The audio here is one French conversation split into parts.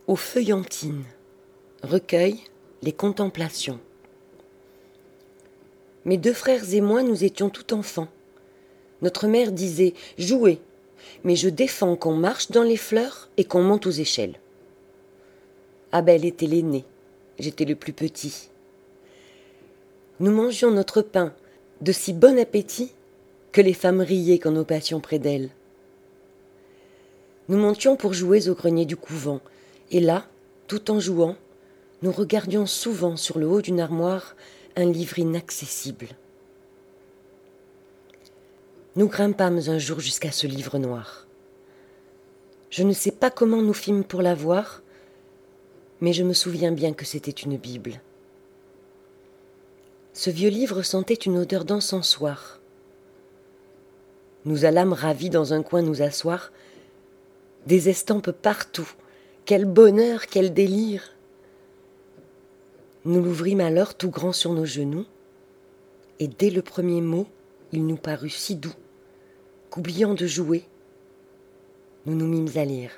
Aux feuillantines. Recueil Les Contemplations. Mes deux frères et moi, nous étions tout enfants. Notre mère disait « Jouez, mais je défends qu'on marche dans les fleurs et qu'on monte aux échelles. » Abel était l'aîné, j'étais le plus petit. Nous mangions notre pain de si bon appétit que les femmes riaient quand nous passions près d'elles. Nous montions pour jouer au grenier du couvent, et là, tout en jouant, nous regardions souvent sur le haut d'une armoire un livre inaccessible. Nous grimpâmes un jour jusqu'à ce livre noir. Je ne sais pas comment nous fîmes pour l'avoir, mais je me souviens bien que c'était une Bible. Ce vieux livre sentait une odeur d'encensoir. Nous allâmes ravis dans un coin nous asseoir. Des estampes partout. Quel bonheur, quel délire! Nous l'ouvrîmes alors tout grand sur nos genoux, et dès le premier mot, il nous parut si doux qu'oubliant de jouer, nous nous mîmes à lire.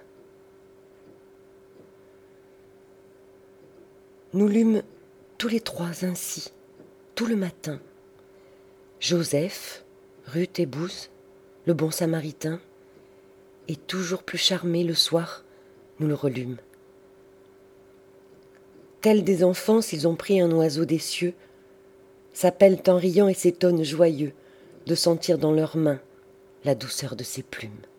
Nous lûmes tous les trois ainsi, tout le matin. Joseph, Ruth et Bouze, le bon samaritain, et toujours plus charmés le soir, nous le relûmes. Tels des enfants, s'ils ont pris un oiseau des cieux, s'appellent en riant et s'étonnent joyeux de sentir dans leurs mains la douceur de ses plumes.